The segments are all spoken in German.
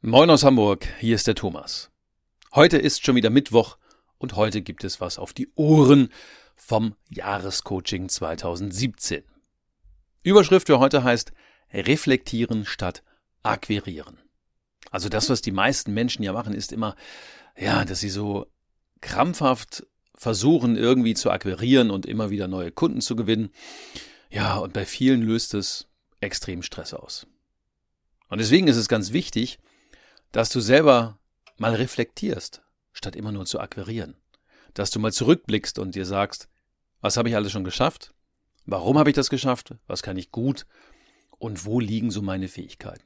Moin aus Hamburg, hier ist der Thomas. Heute ist schon wieder Mittwoch und heute gibt es was auf die Ohren vom Jahrescoaching 2017. Überschrift für heute heißt Reflektieren statt Akquirieren. Also das, was die meisten Menschen ja machen, ist immer, dass sie so krampfhaft versuchen, irgendwie zu akquirieren und immer wieder neue Kunden zu gewinnen. Ja, und bei vielen löst es extrem Stress aus. Und deswegen ist es ganz wichtig, dass du selber mal reflektierst, statt immer nur zu akquirieren. Dass du mal zurückblickst und dir sagst, was habe ich alles schon geschafft? Warum habe ich das geschafft? Was kann ich gut? Und wo liegen so meine Fähigkeiten?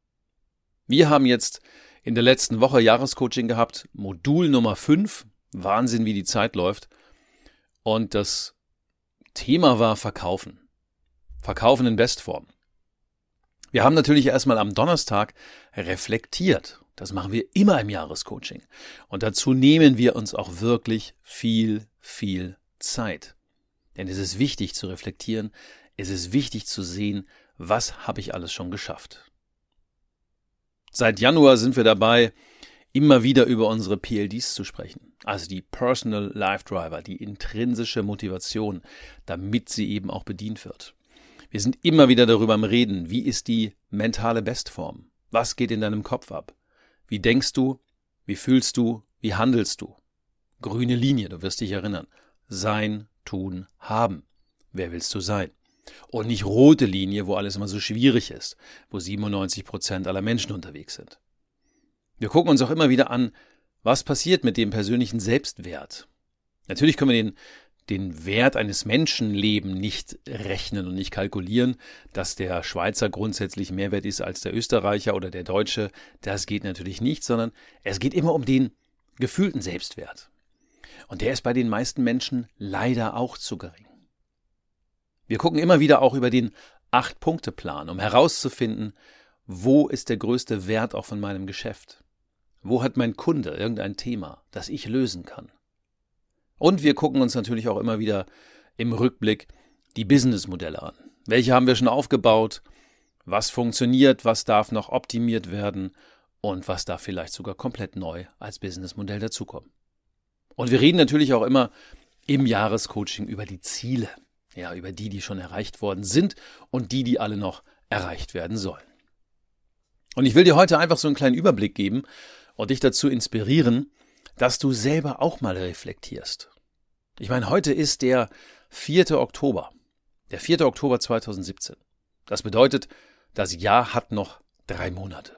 Wir haben jetzt in der letzten Woche Jahrescoaching gehabt, Modul Nummer 5, Wahnsinn, wie die Zeit läuft. Und das Thema war Verkaufen. Verkaufen in Bestform. Wir haben natürlich erstmal am Donnerstag reflektiert. Das machen wir immer im Jahrescoaching. Und dazu nehmen wir uns auch wirklich viel Zeit. Denn es ist wichtig zu reflektieren, es ist wichtig zu sehen, was habe ich alles schon geschafft. Seit Januar sind wir dabei, immer wieder über unsere PLDs zu sprechen. Also die Personal Life Driver, die intrinsische Motivation, damit sie eben auch bedient wird. Wir sind immer wieder darüber am Reden, wie ist die mentale Bestform? Was geht in deinem Kopf ab? Wie denkst du? Wie fühlst du? Wie handelst du? Grüne Linie, du wirst dich erinnern. Sein, tun, haben. Wer willst du sein? Und nicht rote Linie, wo alles immer so schwierig ist, wo 97% aller Menschen unterwegs sind. Wir gucken uns auch immer wieder an, was passiert mit dem persönlichen Selbstwert. Natürlich können wir den Wert eines Menschenlebens nicht rechnen und nicht kalkulieren, dass der Schweizer grundsätzlich mehr wert ist als der Österreicher oder der Deutsche. Das geht natürlich nicht, sondern es geht immer um den gefühlten Selbstwert. Und der ist bei den meisten Menschen leider auch zu gering. Wir gucken immer wieder auch über den 8-Punkte-Plan, um herauszufinden, wo ist der größte Wert auch von meinem Geschäft? Wo hat mein Kunde irgendein Thema, das ich lösen kann? Und wir gucken uns natürlich auch immer wieder im Rückblick die Businessmodelle an. Welche haben wir schon aufgebaut? Was funktioniert? Was darf noch optimiert werden? Und was darf vielleicht sogar komplett neu als Businessmodell dazukommen? Und wir reden natürlich auch immer im Jahrescoaching über die Ziele. Ja, über die schon erreicht worden sind und die alle noch erreicht werden sollen. Und ich will dir heute einfach so einen kleinen Überblick geben und dich dazu inspirieren, dass du selber auch mal reflektierst. Ich meine, heute ist der 4. Oktober. Der 4. Oktober 2017. Das bedeutet, das Jahr hat noch 3 Monate.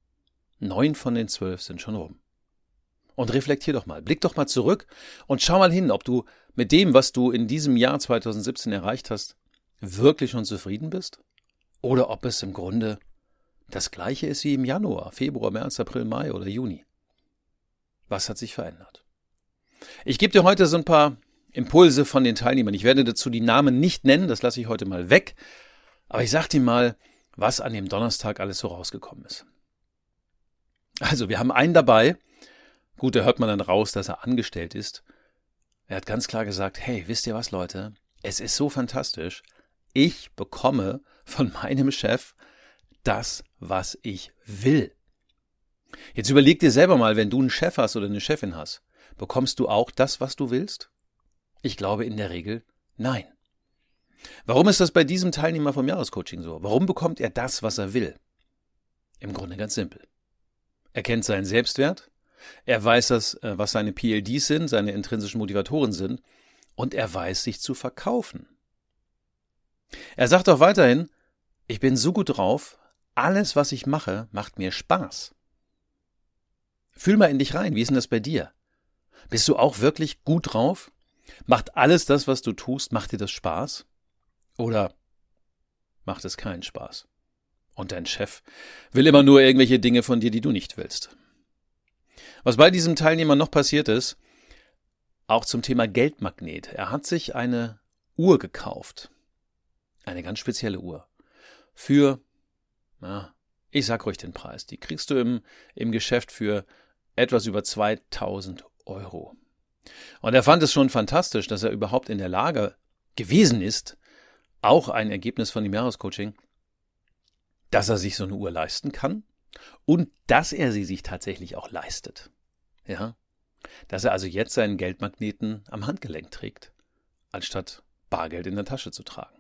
9 von den 12 sind schon rum. Und reflektier doch mal, blick doch mal zurück und schau mal hin, ob du mit dem, was du in diesem Jahr 2017 erreicht hast, wirklich schon zufrieden bist? Oder ob es im Grunde das Gleiche ist wie im Januar, Februar, März, April, Mai oder Juni. Was hat sich verändert? Ich gebe dir heute so ein paar Impulse von den Teilnehmern. Ich werde dazu die Namen nicht nennen, das lasse ich heute mal weg. Aber ich sage dir mal, was an dem Donnerstag alles so rausgekommen ist. Also, wir haben einen dabei. Gut, da hört man dann raus, dass er angestellt ist. Er hat ganz klar gesagt, hey, wisst ihr was, Leute? Es ist so fantastisch. Ich bekomme von meinem Chef das, was ich will. Jetzt überleg dir selber mal, wenn du einen Chef hast oder eine Chefin hast, bekommst du auch das, was du willst? Ich glaube in der Regel nein. Warum ist das bei diesem Teilnehmer vom Jahrescoaching so? Warum bekommt er das, was er will? Im Grunde ganz simpel. Er kennt seinen Selbstwert, er weiß, was seine PLDs sind, seine intrinsischen Motivatoren sind und er weiß, sich zu verkaufen. Er sagt auch weiterhin, ich bin so gut drauf, alles, was ich mache, macht mir Spaß. Fühl mal in dich rein, wie ist denn das bei dir? Bist du auch wirklich gut drauf? Macht alles das, was du tust, macht dir das Spaß? Oder macht es keinen Spaß? Und dein Chef will immer nur irgendwelche Dinge von dir, die du nicht willst. Was bei diesem Teilnehmer noch passiert ist, auch zum Thema Geldmagnet. Er hat sich eine Uhr gekauft. Eine ganz spezielle Uhr. Für, ich sag ruhig den Preis. Die kriegst du im Geschäft für etwas über 2.000 Euro. Und er fand es schon fantastisch, dass er überhaupt in der Lage gewesen ist, auch ein Ergebnis von dem Jahrescoaching, dass er sich so eine Uhr leisten kann und dass er sie sich tatsächlich auch leistet. Ja, dass er also jetzt seinen Geldmagneten am Handgelenk trägt, anstatt Bargeld in der Tasche zu tragen.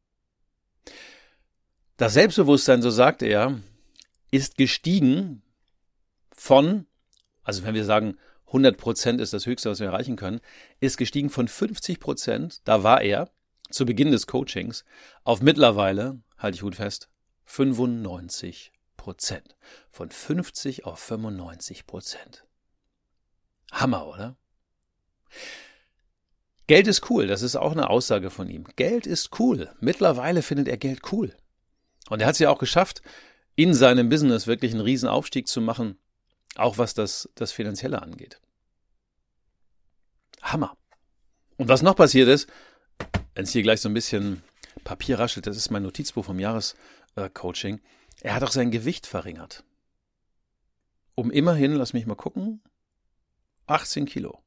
Das Selbstbewusstsein, so sagt er, ist gestiegen von, also wenn wir sagen, 100% ist das Höchste, was wir erreichen können, ist gestiegen von 50%, da war er zu Beginn des Coachings, auf mittlerweile, halte ich gut fest, 95%. Von 50 auf 95%. Hammer, oder? Geld ist cool, das ist auch eine Aussage von ihm. Geld ist cool. Mittlerweile findet er Geld cool. Und er hat es ja auch geschafft, in seinem Business wirklich einen riesen Aufstieg zu machen, auch was das Finanzielle angeht. Hammer. Und was noch passiert ist, wenn es hier gleich so ein bisschen Papier raschelt, das ist mein Notizbuch vom Jahrescoaching, er hat auch sein Gewicht verringert. Um immerhin, lass mich mal gucken, 18 Kilo.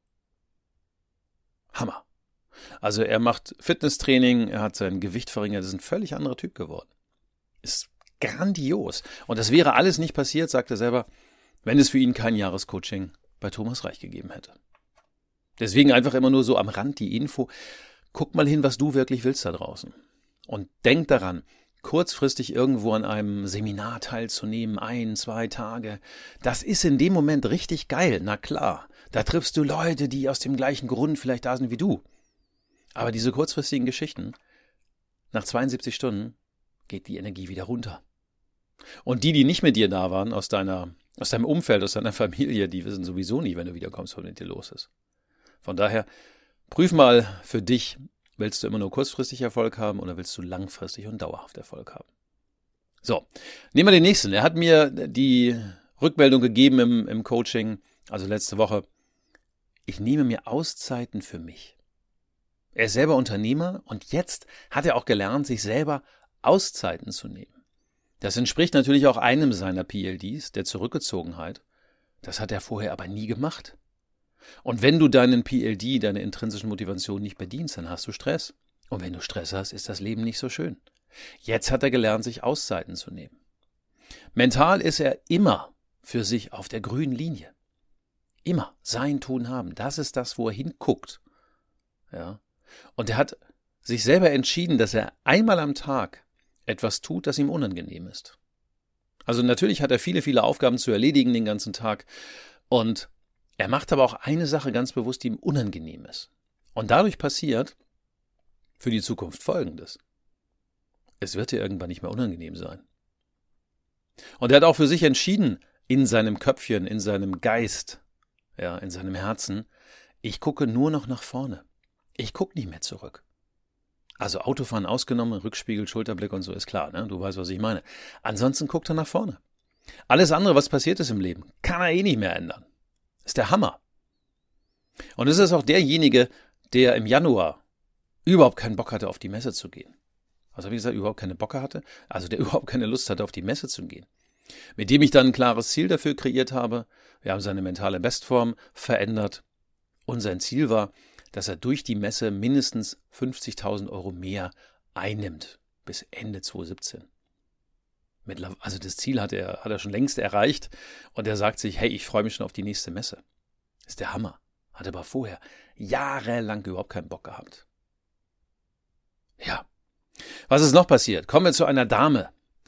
Hammer. Also er macht Fitnesstraining, er hat sein Gewicht verringert, ist ein völlig anderer Typ geworden. Ist grandios. Und das wäre alles nicht passiert, sagt er selber, wenn es für ihn kein Jahrescoaching bei Thomas Reich gegeben hätte. Deswegen einfach immer nur so am Rand die Info. Guck mal hin, was du wirklich willst da draußen. Und denk daran, kurzfristig irgendwo an einem Seminar teilzunehmen, 1, 2 Tage, das ist in dem Moment richtig geil, na klar. Da triffst du Leute, die aus dem gleichen Grund vielleicht da sind wie du. Aber diese kurzfristigen Geschichten, nach 72 Stunden geht die Energie wieder runter. Und die nicht mit dir da waren, aus deinem Umfeld, aus deiner Familie, die wissen sowieso nie, wenn du wiederkommst, was mit dir los ist. Von daher, prüf mal für dich, willst du immer nur kurzfristig Erfolg haben oder willst du langfristig und dauerhaft Erfolg haben? So, nehmen wir den nächsten. Er hat mir die Rückmeldung gegeben im Coaching, also letzte Woche. Ich nehme mir Auszeiten für mich. Er ist selber Unternehmer und jetzt hat er auch gelernt, sich selber Auszeiten zu nehmen. Das entspricht natürlich auch einem seiner PLDs, der Zurückgezogenheit. Das hat er vorher aber nie gemacht. Und wenn du deinen PLD, deine intrinsischen Motivation nicht bedienst, dann hast du Stress. Und wenn du Stress hast, ist das Leben nicht so schön. Jetzt hat er gelernt, sich Auszeiten zu nehmen. Mental ist er immer für sich auf der grünen Linie. Immer sein Tun haben. Das ist das, wo er hinguckt. Ja. Und er hat sich selber entschieden, dass er einmal am Tag etwas tut, das ihm unangenehm ist. Also natürlich hat er viele Aufgaben zu erledigen den ganzen Tag. Und er macht aber auch eine Sache ganz bewusst, die ihm unangenehm ist. Und dadurch passiert für die Zukunft Folgendes. Es wird dir irgendwann nicht mehr unangenehm sein. Und er hat auch für sich entschieden, in seinem Köpfchen, in seinem Geist, ja, in seinem Herzen, ich gucke nur noch nach vorne. Ich gucke nicht mehr zurück. Also Autofahren ausgenommen, Rückspiegel, Schulterblick und so ist klar, ne? Du weißt, was ich meine. Ansonsten guckt er nach vorne. Alles andere, was passiert ist im Leben, kann er nicht mehr ändern. Ist der Hammer. Und es ist auch derjenige, der im Januar überhaupt keinen Bock hatte, auf die Messe zu gehen. Also wie gesagt, überhaupt keine Bock hatte, also der überhaupt keine Lust hatte, auf die Messe zu gehen. Mit dem ich dann ein klares Ziel dafür kreiert habe. Wir haben seine mentale Bestform verändert. Und sein Ziel war, dass er durch die Messe mindestens 50.000 Euro mehr einnimmt bis Ende 2017. Also das Ziel hat er schon längst erreicht und er sagt sich, hey, ich freue mich schon auf die nächste Messe. Das ist der Hammer. Hat aber vorher jahrelang überhaupt keinen Bock gehabt. Ja. Was ist noch passiert? Kommen wir zu einer Dame.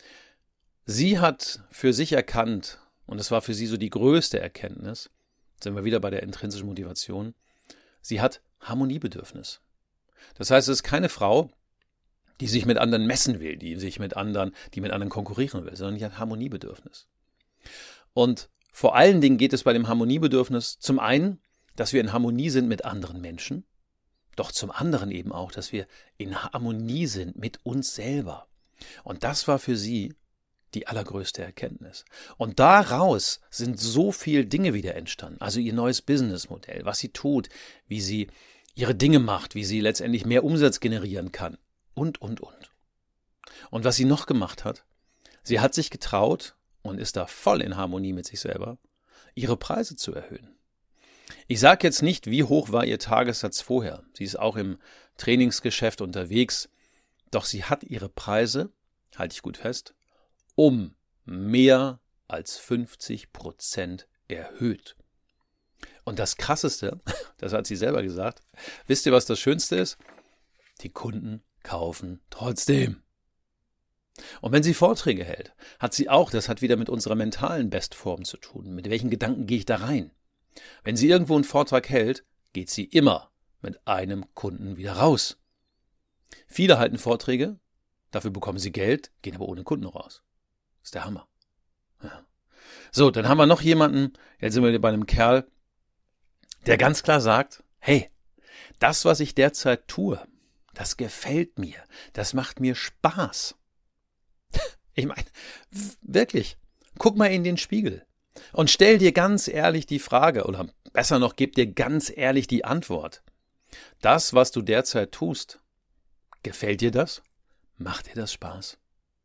Sie hat für sich erkannt, und es war für sie so die größte Erkenntnis, sind wir wieder bei der intrinsischen Motivation, sie hat Harmoniebedürfnis. Das heißt, es ist keine Frau, die sich mit anderen messen will, die mit anderen konkurrieren will, sondern die hat Harmoniebedürfnis. Und vor allen Dingen geht es bei dem Harmoniebedürfnis zum einen, dass wir in Harmonie sind mit anderen Menschen, doch zum anderen eben auch, dass wir in Harmonie sind mit uns selber. Und das war für sie die allergrößte Erkenntnis. Und daraus sind so viele Dinge wieder entstanden. Also ihr neues Businessmodell, was sie tut, wie sie ihre Dinge macht, wie sie letztendlich mehr Umsatz generieren kann. Und. Und was sie noch gemacht hat, sie hat sich getraut und ist da voll in Harmonie mit sich selber, ihre Preise zu erhöhen. Ich sage jetzt nicht, wie hoch war ihr Tagessatz vorher. Sie ist auch im Trainingsgeschäft unterwegs. Doch sie hat ihre Preise, halte ich gut fest, um mehr als 50% erhöht. Und das Krasseste, das hat sie selber gesagt, wisst ihr, was das Schönste ist? Die Kunden kaufen trotzdem. Und wenn sie Vorträge hält, hat sie auch, das hat wieder mit unserer mentalen Bestform zu tun. Mit welchen Gedanken gehe ich da rein? Wenn sie irgendwo einen Vortrag hält, geht sie immer mit einem Kunden wieder raus. Viele halten Vorträge, dafür bekommen sie Geld, gehen aber ohne Kunden raus. Das ist der Hammer. Ja. So, dann haben wir noch jemanden, jetzt sind wir bei einem Kerl, der ganz klar sagt, hey, das, was ich derzeit tue, das gefällt mir, das macht mir Spaß. Ich meine, wirklich, guck mal in den Spiegel und stell dir ganz ehrlich die Frage, oder besser noch, gib dir ganz ehrlich die Antwort. Das, was du derzeit tust, gefällt dir das? Macht dir das Spaß?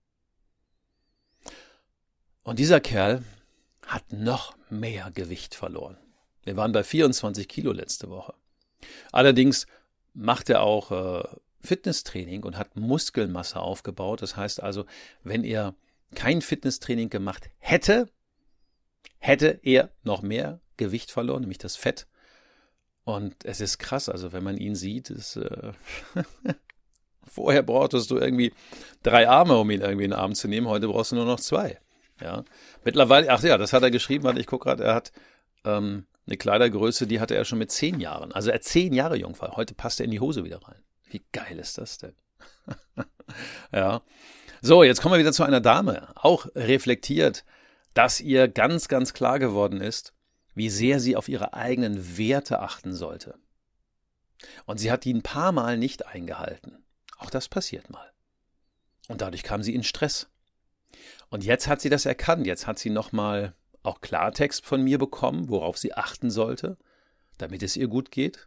Und dieser Kerl hat noch mehr Gewicht verloren. Wir waren bei 24 Kilo letzte Woche. Allerdings macht er auch Fitnesstraining und hat Muskelmasse aufgebaut. Das heißt also, wenn er kein Fitnesstraining gemacht hätte, hätte er noch mehr Gewicht verloren, nämlich das Fett. Und es ist krass, also wenn man ihn sieht, ist vorher brauchtest du irgendwie 3 Arme, um ihn irgendwie in den Arm zu nehmen. Heute brauchst du nur noch 2. Ja. Mittlerweile, ach ja, das hat er geschrieben, weil ich gucke gerade, er hat eine Kleidergröße, die hatte er schon mit 10 Jahren. Also er 10 Jahre jung war. Heute passt er in die Hose wieder rein. Wie geil ist das denn? Ja. So, jetzt kommen wir wieder zu einer Dame. Auch reflektiert, dass ihr ganz, ganz klar geworden ist, wie sehr sie auf ihre eigenen Werte achten sollte. Und sie hat die ein paar Mal nicht eingehalten. Auch das passiert mal. Und dadurch kam sie in Stress. Und jetzt hat sie das erkannt. Jetzt hat sie nochmal auch Klartext von mir bekommen, worauf sie achten sollte, damit es ihr gut geht.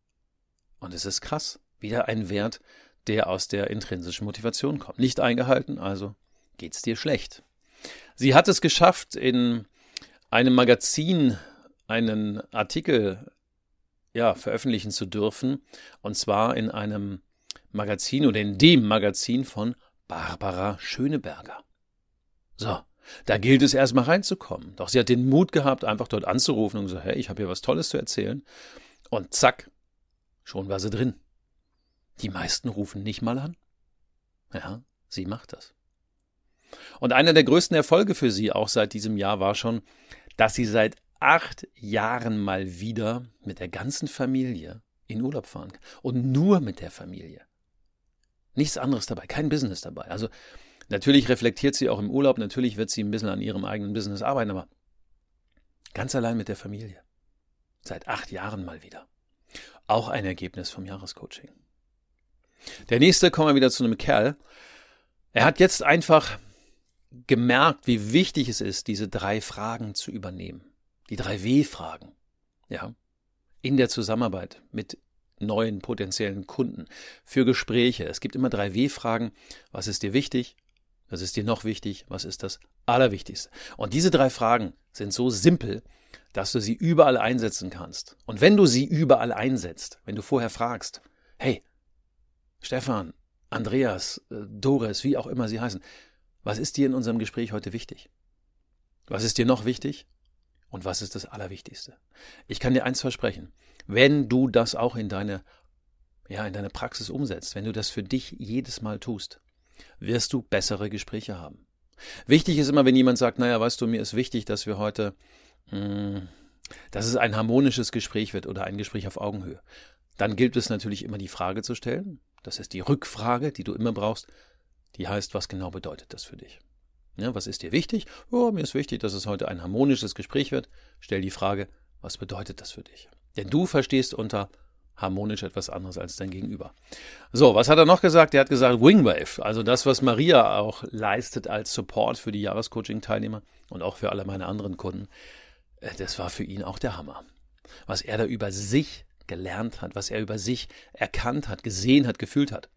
Und es ist krass. Wieder ein Wert, der aus der intrinsischen Motivation kommt. Nicht eingehalten, also geht's dir schlecht. Sie hat es geschafft, in einem Magazin einen Artikel veröffentlichen zu dürfen. Und zwar in einem Magazin oder in dem Magazin von Barbara Schöneberger. So, da gilt es erstmal reinzukommen. Doch sie hat den Mut gehabt, einfach dort anzurufen und gesagt, hey, ich habe hier was Tolles zu erzählen. Und zack, schon war sie drin. Die meisten rufen nicht mal an. Ja, sie macht das. Und einer der größten Erfolge für sie auch seit diesem Jahr war schon, dass sie seit 8 Jahren mal wieder mit der ganzen Familie in Urlaub fahren kann. Und nur mit der Familie. Nichts anderes dabei, kein Business dabei. Also natürlich reflektiert sie auch im Urlaub, natürlich wird sie ein bisschen an ihrem eigenen Business arbeiten, aber ganz allein mit der Familie. Seit 8 Jahren mal wieder. Auch ein Ergebnis vom Jahrescoaching. Der nächste, kommen wir wieder zu einem Kerl. Er hat jetzt einfach gemerkt, wie wichtig es ist, diese 3 Fragen zu übernehmen. Die 3 W-Fragen. Ja. In der Zusammenarbeit mit neuen potenziellen Kunden. Für Gespräche. Es gibt immer 3 W-Fragen. Was ist dir wichtig? Was ist dir noch wichtig? Was ist das Allerwichtigste? Und diese 3 Fragen sind so simpel, dass du sie überall einsetzen kannst. Und wenn du sie überall einsetzt, wenn du vorher fragst, hey, Stefan, Andreas, Doris, wie auch immer sie heißen, was ist dir in unserem Gespräch heute wichtig? Was ist dir noch wichtig? Und was ist das Allerwichtigste? Ich kann dir eins versprechen, wenn du das auch in deine Praxis umsetzt, wenn du das für dich jedes Mal tust, wirst du bessere Gespräche haben. Wichtig ist immer, wenn jemand sagt, naja, weißt du, mir ist wichtig, dass wir heute, dass es ein harmonisches Gespräch wird oder ein Gespräch auf Augenhöhe. Dann gilt es natürlich immer die Frage zu stellen. Das ist die Rückfrage, die du immer brauchst. Die heißt, was genau bedeutet das für dich? Ja, was ist dir wichtig? Oh, mir ist wichtig, dass es heute ein harmonisches Gespräch wird. Stell die Frage, was bedeutet das für dich? Denn du verstehst unter harmonisch etwas anderes als dein Gegenüber. So, was hat er noch gesagt? Er hat gesagt Wingwave, also das, was Maria auch leistet als Support für die Jahrescoaching-Teilnehmer und auch für alle meine anderen Kunden. Das war für ihn auch der Hammer. Was er da über sich gelernt hat, was er über sich erkannt hat, gesehen hat, gefühlt hat.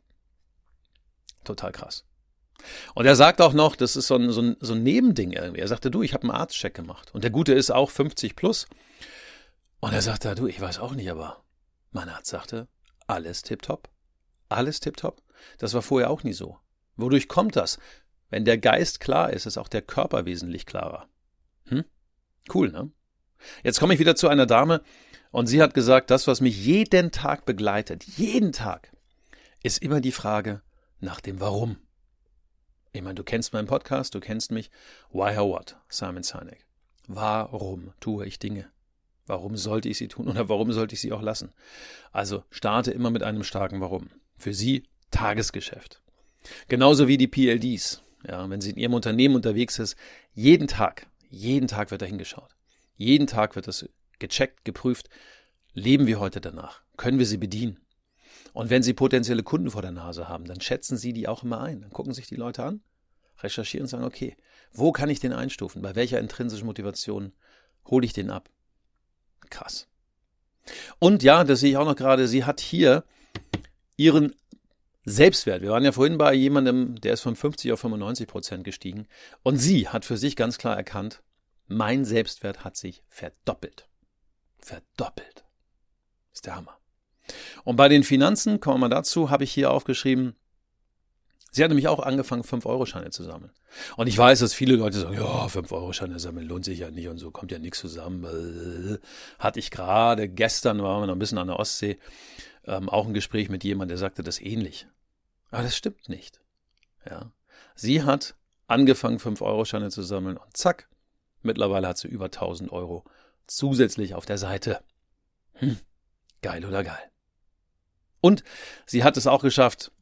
Total krass. Und er sagt auch noch, das ist so ein Nebending irgendwie. Er sagte, du, ich habe einen Arztcheck gemacht. Und der Gute ist auch 50 plus. Und er sagte, du, ich weiß auch nicht, aber mein Arzt sagte, alles tipptopp. Alles tipptopp. Das war vorher auch nie so. Wodurch kommt das? Wenn der Geist klar ist, ist auch der Körper wesentlich klarer. Cool, ne? Jetzt komme ich wieder zu einer Dame und sie hat gesagt, das, was mich jeden Tag begleitet, jeden Tag, ist immer die Frage nach dem Warum. Ich meine, du kennst meinen Podcast, du kennst mich. Why, how, what? Simon Sinek. Warum tue ich Dinge? Warum sollte ich sie tun oder warum sollte ich sie auch lassen? Also starte immer mit einem starken Warum. Für sie Tagesgeschäft. Genauso wie die PLDs. Ja, wenn sie in ihrem Unternehmen unterwegs ist, jeden Tag wird da hingeschaut. Jeden Tag wird das gecheckt, geprüft. Leben wir heute danach? Können wir sie bedienen? Und wenn Sie potenzielle Kunden vor der Nase haben, dann schätzen Sie die auch immer ein. Dann gucken sich die Leute an, recherchieren und sagen, okay, wo kann ich den einstufen? Bei welcher intrinsischen Motivation hole ich den ab? Krass. Und ja, das sehe ich auch noch gerade, sie hat hier ihren Selbstwert. Wir waren ja vorhin bei jemandem, der ist von 50 auf 95% gestiegen. Und sie hat für sich ganz klar erkannt, mein Selbstwert hat sich verdoppelt. Verdoppelt. Ist der Hammer. Und bei den Finanzen, kommen wir mal dazu, habe ich hier aufgeschrieben, sie hat nämlich auch angefangen, 5-Euro-Scheine zu sammeln. Und ich weiß, dass viele Leute sagen, ja, 5-Euro-Scheine sammeln lohnt sich ja nicht und so, kommt ja nichts zusammen. Hatte ich gerade, gestern waren wir noch ein bisschen an der Ostsee, auch ein Gespräch mit jemandem, der sagte das ähnlich. Aber das stimmt nicht. Ja. Sie hat angefangen, 5-Euro-Scheine zu sammeln und zack, mittlerweile hat sie über 1.000 Euro zusätzlich auf der Seite. Geil oder geil. Und sie hat es auch geschafft,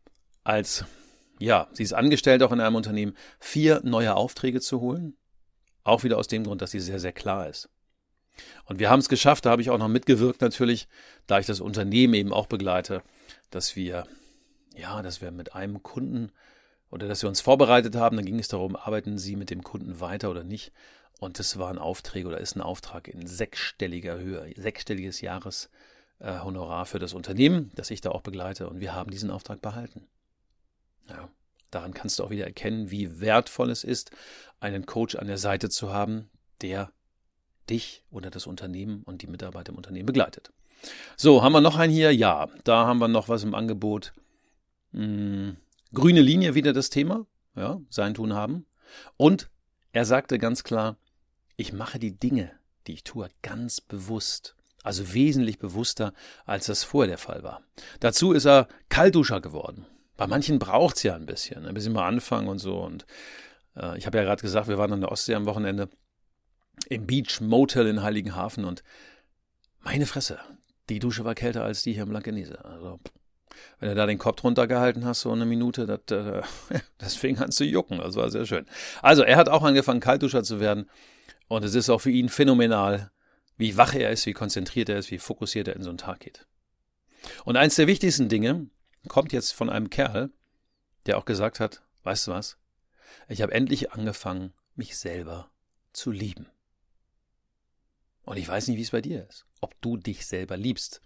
sie ist angestellt auch in einem Unternehmen, 4 neue Aufträge zu holen. Auch wieder aus dem Grund, dass sie sehr, sehr klar ist. Und wir haben es geschafft, da habe ich auch noch mitgewirkt natürlich, da ich das Unternehmen eben auch begleite, dass wir mit einem Kunden oder dass wir uns vorbereitet haben, dann ging es darum, arbeiten Sie mit dem Kunden weiter oder nicht. Und das waren Aufträge oder ist ein Auftrag in 6-stelliger Höhe, 6-stelliges Jahreshonorar für das Unternehmen, das ich da auch begleite. Und wir haben diesen Auftrag behalten. Ja, daran kannst du auch wieder erkennen, wie wertvoll es ist, einen Coach an der Seite zu haben, der dich oder das Unternehmen und die Mitarbeiter im Unternehmen begleitet. So, haben wir noch einen hier? Ja, da haben wir noch was im Angebot. Grüne Linie wieder das Thema. Ja, sein Tun haben. Und er sagte ganz klar, ich mache die Dinge, die ich tue, ganz bewusst. Also wesentlich bewusster, als das vorher der Fall war. Dazu ist er Kaltduscher geworden. Bei manchen braucht es ja ein bisschen mal anfangen und so. Und ich habe ja gerade gesagt, wir waren an der Ostsee am Wochenende im Beach Motel in Heiligenhafen und meine Fresse, die Dusche war kälter als die hier im Blankenese. Also wenn du da den Kopf drunter gehalten hast, so eine Minute, das fing an zu jucken. Das war sehr schön. Also er hat auch angefangen, Kaltduscher zu werden und es ist auch für ihn phänomenal, wie wach er ist, wie konzentriert er ist, wie fokussiert er in so einen Tag geht. Und eins der wichtigsten Dinge kommt jetzt von einem Kerl, der auch gesagt hat, weißt du was, ich habe endlich angefangen, mich selber zu lieben. Und ich weiß nicht, wie es bei dir ist, ob du dich selber liebst.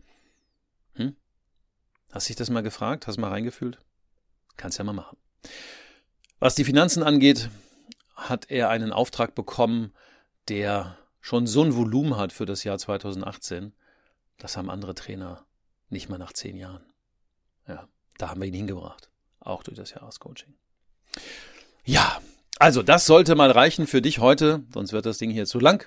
Hast dich das mal gefragt? Hast mal reingefühlt? Kannst ja mal machen. Was die Finanzen angeht, hat er einen Auftrag bekommen, der schon so ein Volumen hat für das Jahr 2018. Das haben andere Trainer nicht mal nach 10 Jahren. Ja, da haben wir ihn hingebracht. Auch durch das Jahrescoaching. Ja, also das sollte mal reichen für dich heute, sonst wird das Ding hier zu lang.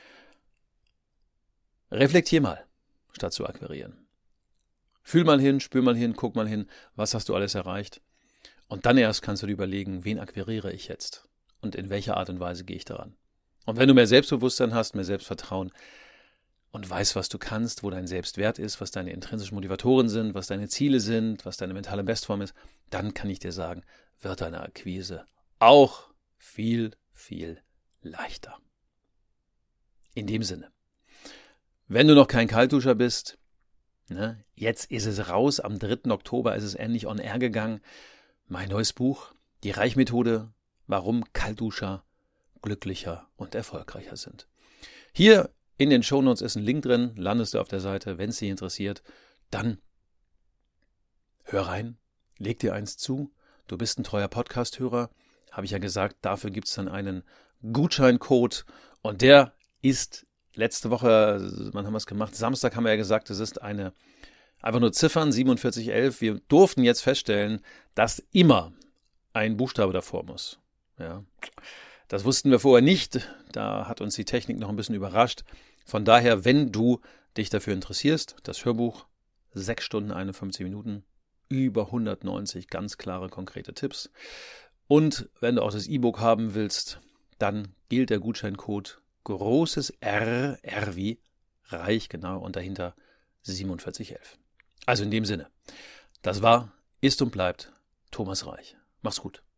Reflektier mal, statt zu akquirieren. Fühl mal hin, spür mal hin, guck mal hin, was hast du alles erreicht. Und dann erst kannst du dir überlegen, wen akquiriere ich jetzt und in welcher Art und Weise gehe ich daran. Und wenn du mehr Selbstbewusstsein hast, mehr Selbstvertrauen und weißt, was du kannst, wo dein Selbstwert ist, was deine intrinsischen Motivatoren sind, was deine Ziele sind, was deine mentale Bestform ist, dann kann ich dir sagen, wird deine Akquise auch viel, viel leichter. In dem Sinne, wenn du noch kein Kaltduscher bist, jetzt ist es raus, am 3. Oktober ist es endlich on air gegangen. Mein neues Buch, die Reichmethode, warum Kaltduscher glücklicher und erfolgreicher sind. Hier in den Shownotes ist ein Link drin, landest du auf der Seite, wenn es dich interessiert, dann hör rein, leg dir eins zu, du bist ein treuer Podcast-Hörer, habe ich ja gesagt, dafür gibt es dann einen Gutscheincode und der ist letzte Woche, wann haben wir es gemacht? Samstag haben wir ja gesagt, es ist einfach nur Ziffern, 4711. Wir durften jetzt feststellen, dass immer ein Buchstabe davor muss. Ja. Das wussten wir vorher nicht. Da hat uns die Technik noch ein bisschen überrascht. Von daher, wenn du dich dafür interessierst, das Hörbuch 6 Stunden 51 Minuten, über 190 ganz klare, konkrete Tipps. Und wenn du auch das E-Book haben willst, dann gilt der Gutscheincode großes R, R wie Reich, genau, und dahinter 4711. Also in dem Sinne, das war, ist und bleibt Thomas Reich. Mach's gut.